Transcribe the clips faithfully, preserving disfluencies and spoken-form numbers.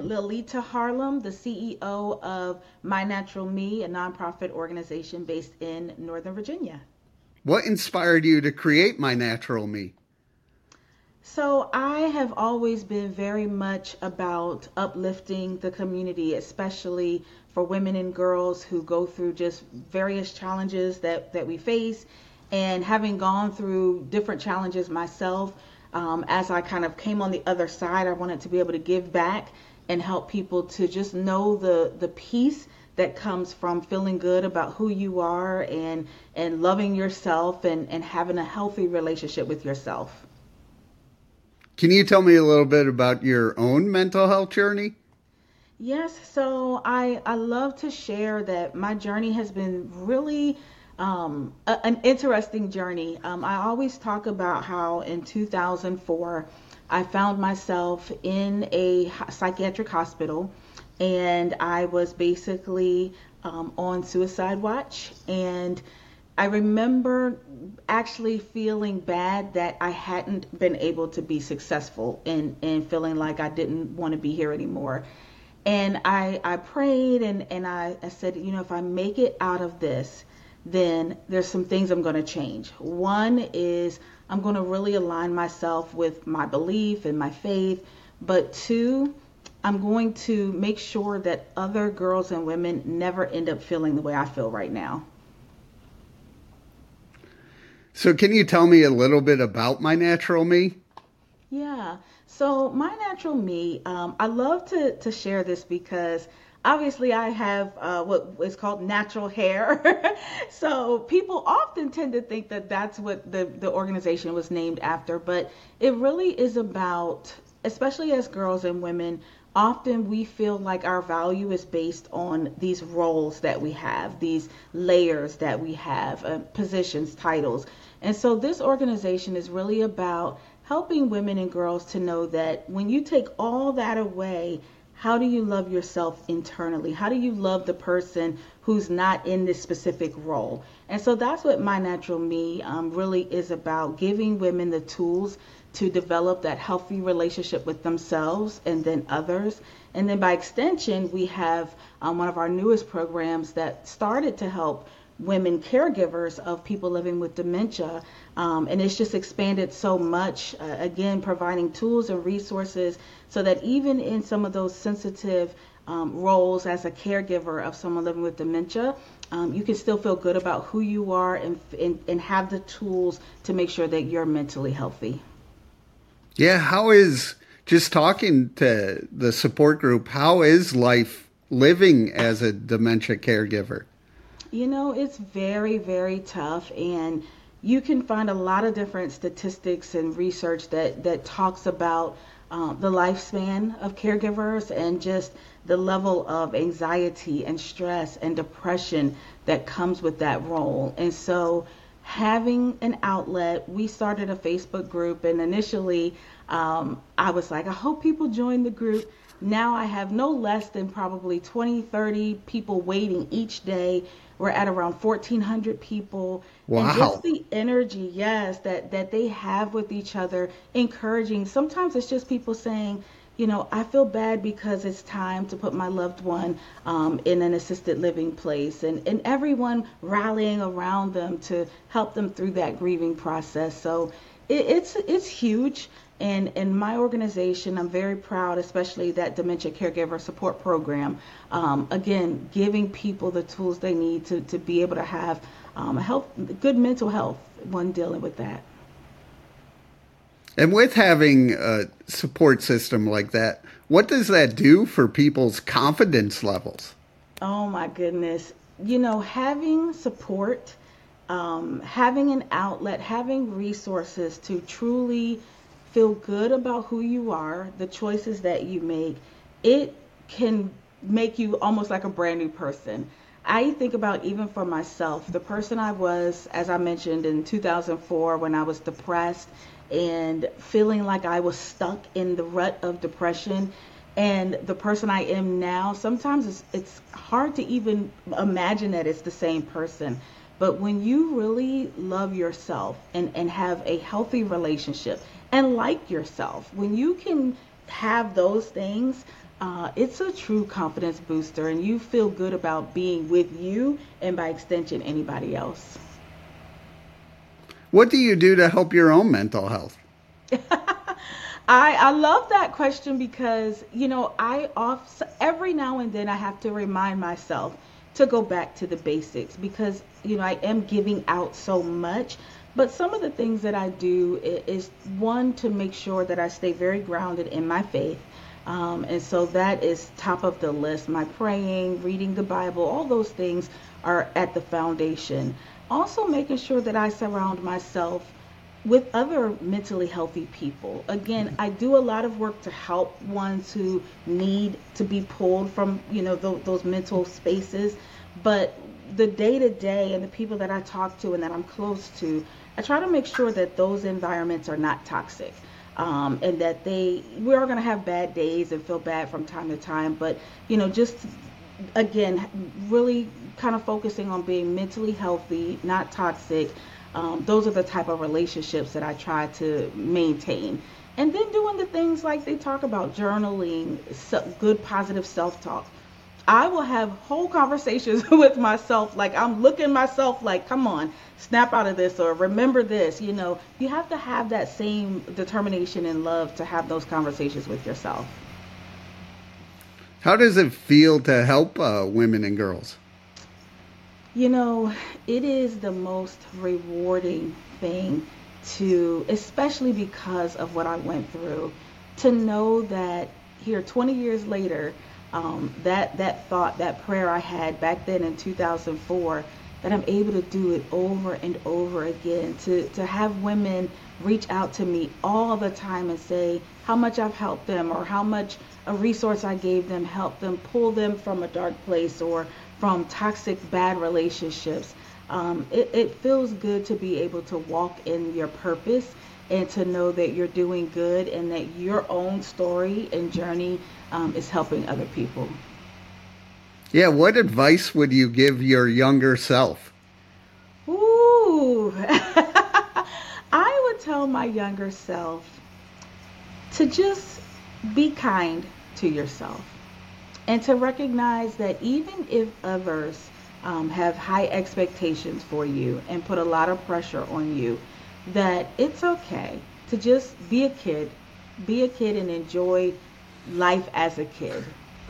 Lilita Harlem, the C E O of My Natural Me, a nonprofit organization based in Northern Virginia. What inspired you to create My Natural Me? So I have always been very much about uplifting the community, especially for women and girls who go through just various challenges that, that we face. And having gone through different challenges myself, um, as I kind of came on the other side, I wanted to be able to give back and help people to just know the, the peace that comes from feeling good about who you are and, and loving yourself and, and having a healthy relationship with yourself. Can you tell me a little bit about your own mental health journey? Yes, so I, I love to share that my journey has been really um, a, an interesting journey. Um, I always talk about how in two thousand four I found myself in a psychiatric hospital, and I was basically um, on suicide watch. And I remember actually feeling bad that I hadn't been able to be successful and, and feeling like I didn't want to be here anymore. And I, I prayed and, and I, I said, you know, if I make it out of this, then there's some things I'm going to change. One is I'm going to really align myself with my belief and my faith. But two, I'm going to make sure that other girls and women never end up feeling the way I feel right now. So can you tell me a little bit about My Natural Me? Yeah. So My Natural Me, um, I love to, to share this because obviously I have uh, what is called natural hair. So people often tend to think that that's what the, the organization was named after, but it really is about, especially as girls and women, often we feel like our value is based on these roles that we have, these layers that we have, uh, positions, titles. And so this organization is really about helping women and girls to know that when you take all that away, how do you love yourself internally? How do you love the person who's not in this specific role? And so that's what My Natural Me um, really is about, giving women the tools to develop that healthy relationship with themselves and then others. And then by extension, we have um, one of our newest programs that started to help women caregivers of people living with dementia. Um, and it's just expanded so much, uh, again, providing tools and resources so that even in some of those sensitive um, roles as a caregiver of someone living with dementia, um, you can still feel good about who you are and, and, and have the tools to make sure that you're mentally healthy. Yeah, how is, just talking to the support group, how is life living as a dementia caregiver? You know, it's very, very tough, and you can find a lot of different statistics and research that, that talks about um, the lifespan of caregivers and just the level of anxiety and stress and depression that comes with that role. And so having an outlet, we started a Facebook group, and initially um, I was like, I hope people join the group. Now I have no less than probably twenty, thirty people waiting each day. We're at around fourteen hundred people. Wow. And just the energy, yes, that, that they have with each other, encouraging. Sometimes it's just people saying, you know, I feel bad because it's time to put my loved one um, in an assisted living place, and, and everyone rallying around them to help them through that grieving process. So it, it's it's huge. And in my organization, I'm very proud, especially that Dementia Caregiver Support Program, um, again, giving people the tools they need to, to be able to have um, health, good mental health when dealing with that. And with having a support system like that, what does that do for people's confidence levels? Oh my goodness. You know, having support, um, having an outlet, having resources to truly feel good about who you are, the choices that you make, it can make you almost like a brand new person. I think about, even for myself, the person I was, as I mentioned, in two thousand four when I was depressed and feeling like I was stuck in the rut of depression, and the person I am now. Sometimes it's, it's hard to even imagine that it's the same person. But when you really love yourself and, and have a healthy relationship and like yourself, when you can have those things, Uh, it's a true confidence booster, and you feel good about being with you and by extension, anybody else. What do you do to help your own mental health? I, I love that question because, you know, I off every now and then I have to remind myself to go back to the basics because, you know, I am giving out so much. But some of the things that I do i- is one to make sure that I stay very grounded in my faith. Um, and so that is top of the list. My praying, reading the Bible, all those things are at the foundation. Also making sure that I surround myself with other mentally healthy people. Again, I do a lot of work to help ones who need to be pulled from, you know, tho- those mental spaces. But the day to day and the people that I talk to and that I'm close to, I try to make sure that those environments are not toxic. Um, and that they, we are going to have bad days and feel bad from time to time, but, you know, just again, really kind of focusing on being mentally healthy, not toxic. Um, those are the type of relationships that I try to maintain. And then doing the things like they talk about, journaling, se- good positive self-talk. I will have whole conversations with myself, like I'm looking myself like, come on, snap out of this or remember this. You know, you have to have that same determination and love to have those conversations with yourself. How does it feel to help uh, women and girls? You know, it is the most rewarding thing to, especially because of what I went through, to know that here twenty years later, um, that that thought, that prayer I had back then in two thousand four, that I'm able to do it over and over again, to, to have women reach out to me all the time and say how much I've helped them or how much a resource I gave them helped them pull them from a dark place or from toxic, bad relationships. Um, it, it feels good to be able to walk in your purpose and to know that you're doing good and that your own story and journey um, is helping other people. Yeah, what advice would you give your younger self? Ooh, I would tell my younger self to just be kind to yourself and to recognize that even if others um, have high expectations for you and put a lot of pressure on you, that it's okay to just be a kid, be a kid and enjoy life as a kid.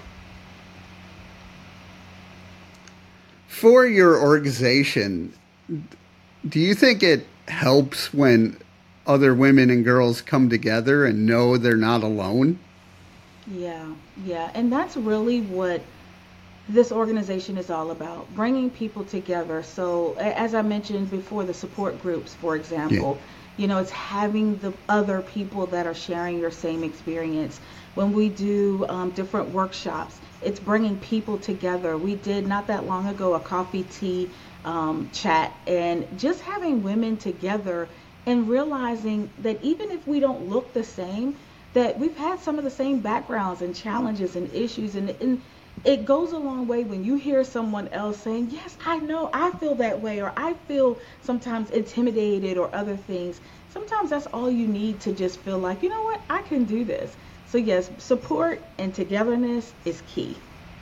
For your organization, do you think it helps when other women and girls come together and know they're not alone? Yeah, yeah. And that's really what this organization is all about, bringing people together. So, a- as I mentioned before, the support groups, for Yeah. example, you know, it's having the other people that are sharing your same experience. When we do um, different workshops, it's bringing people together. We did not that long ago a coffee tea um, chat, and just having women together and realizing that even if we don't look the same, that we've had some of the same backgrounds and challenges and issues, and, and it goes a long way when you hear someone else saying, yes, I know, I feel that way, or I feel sometimes intimidated or other things. Sometimes that's all you need to just feel like, you know what, I can do this. So yes, support and togetherness is key.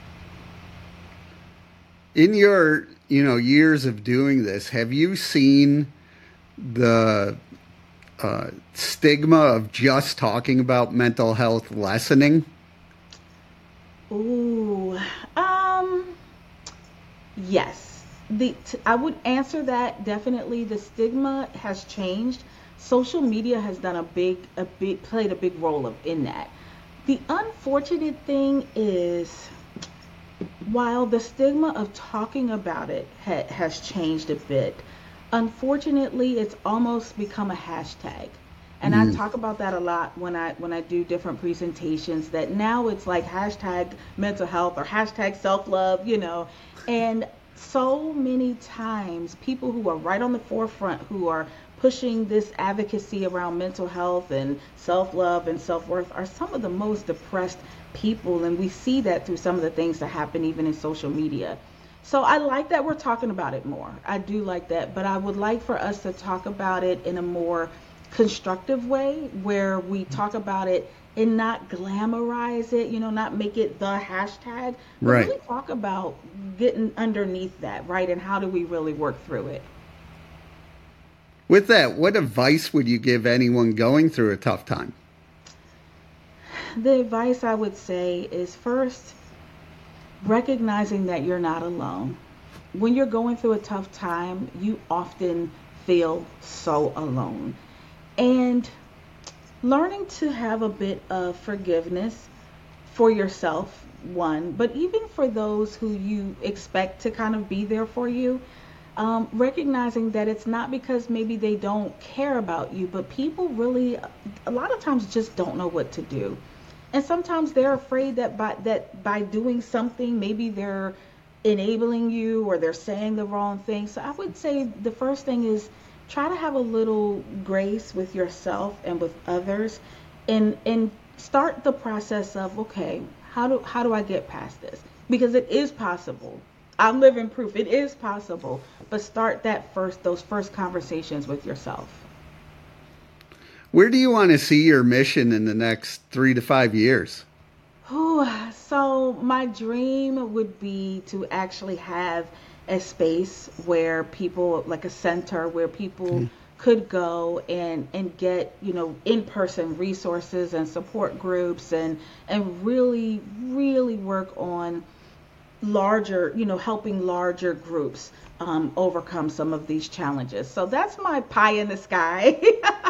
In your, you know, years of doing this, have you seen the uh, stigma of just talking about mental health lessening? Ooh, um, yes. The t- I would answer that definitely. The stigma has changed. Social media has done a big, a big, played a big role of, in that. The unfortunate thing is, while the stigma of talking about it ha- has changed a bit, unfortunately, it's almost become a hashtag. And I Mm. talk about that a lot when I when I do different presentations, that now it's like hashtag mental health or hashtag self-love, you know. And so many times people who are right on the forefront, who are pushing this advocacy around mental health and self-love and self-worth, are some of the most depressed people, and we see that through some of the things that happen even in social media. So I like that we're talking about it more. I do like that, but I would like for us to talk about it in a more constructive way where we talk about it and not glamorize it, you know, not make it the hashtag, but Right. really talk about getting underneath that, right? And how do we really work through it? With that, what advice would you give anyone going through a tough time? The advice I would say is first, recognizing that you're not alone. When you're going through a tough time, you often feel so alone. And learning to have a bit of forgiveness for yourself, one, but even for those who you expect to kind of be there for you. Um, recognizing that it's not because maybe they don't care about you, but people really, a lot of times, just don't know what to do. And sometimes they're afraid that by that by doing something, maybe they're enabling you or they're saying the wrong thing. So I would say the first thing is try to have a little grace with yourself and with others, and and start the process of, okay, how do how do I get past this? Because it is possible. I'm living proof. It is possible. But start that first, those first conversations with yourself. Where do you want to see your mission in the next three to five years? Whew, so my dream would be to actually have a space where people, like a center where people mm. could go and and get, you know, in-person resources and support groups, and and really really work on larger, you know, helping larger groups um, overcome some of these challenges. So that's my pie in the sky.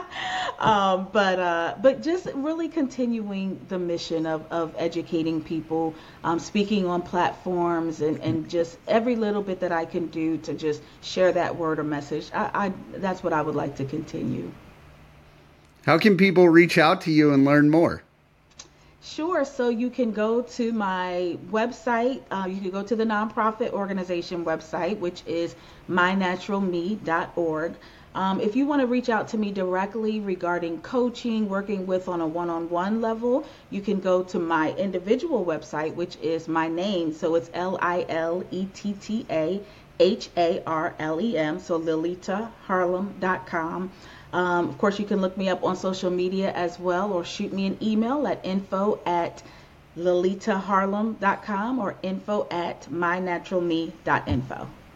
um, but uh, but just really continuing the mission of, of educating people, um, speaking on platforms, and, and just every little bit that I can do to just share that word or message. I, I that's what I would like to continue. How can people reach out to you and learn more? Sure. So you can go to my website. Uh, you can go to the nonprofit organization website, which is my natural me dot org. Um, if you want to reach out to me directly regarding coaching, working with on a one-on-one level, you can go to my individual website, which is my name. So it's L I L E T T A H A R L E M. So lilita harlem dot com. Um, of course, you can look me up on social media as well, or shoot me an email at info at lilita harlem dot com or info at my natural me dot info.